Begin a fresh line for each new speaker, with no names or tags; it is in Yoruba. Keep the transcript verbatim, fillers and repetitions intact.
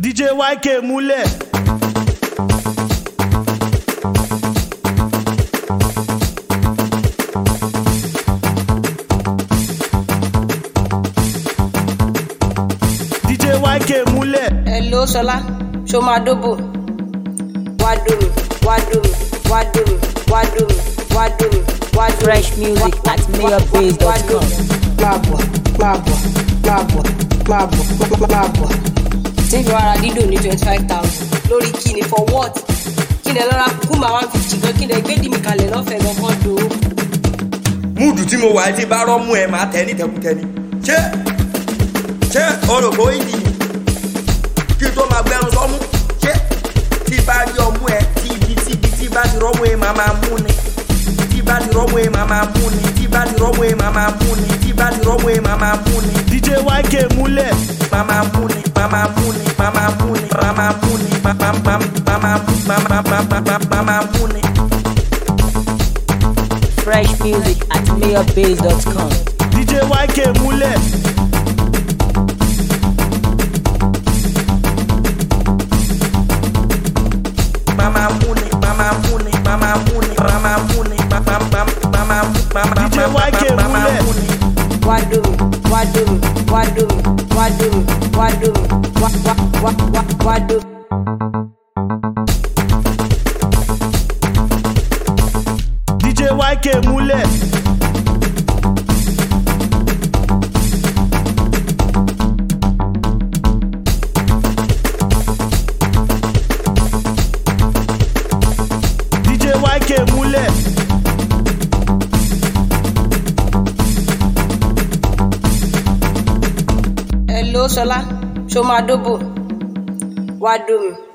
D J Y K múlẹ̀. D J Y K múlẹ̀.
Hello Ṣọlá, ṣó máa dóbò? Wá dómi, wá dómi, wá dómi, wá dómi, wá dómi, wá dómi.
Fresh music at mayor base dot com.
Máa bọ̀, máa bọ̀, máa bọ̀, máa bọ̀, máa bọ̀. Tí ìfẹ́ ara dídò ní twenty five thousand lórí kíni for what? Kíni ẹ lọ́ra kú màá one fifty kan kíni ẹ gbé dì mí kalẹ̀ lọ́fẹ̀ẹ́ lọ́kọ́ do.
Múùdù tí mo wà tí bá rọ́mú ẹ̀ máa tẹ̀ ní tẹkùtẹ̀ ni. Ṣé ṣé orògbò ìdí kí tó máa gbẹrun sọ́mú? Ṣé tí bá rí ọmú ẹ tí ibi tí ibi tí bá ti rọ́mú ẹ máa máa mú ni? Tí bá ti rọ́mú ẹ máa máa mú ni? Tí bá ti rọ́mú ẹ máa máa mú ni? Tí bá ti rọ́mú ẹ máa máa mú ni?
D J Y K múlẹ̀.
Mama muni, mama muni, mama muni, mama muni, mama mama mama mama mama muni.
Fresh music at mayor base dot com.
D J Y K múlẹ̀.
Mama muni, mama muni, mama muni, mama muni, mama mama mama
D J Y K múlẹ̀.
Wá dómi, wá dómi, wá dómi, wá dómi, wá dómi, wá wá wá wá wá dómi.
D J Y K múlẹ̀. D J Y K múlẹ̀.
Hello Ṣọlá, ṣó máa dóbò? Wá dómi.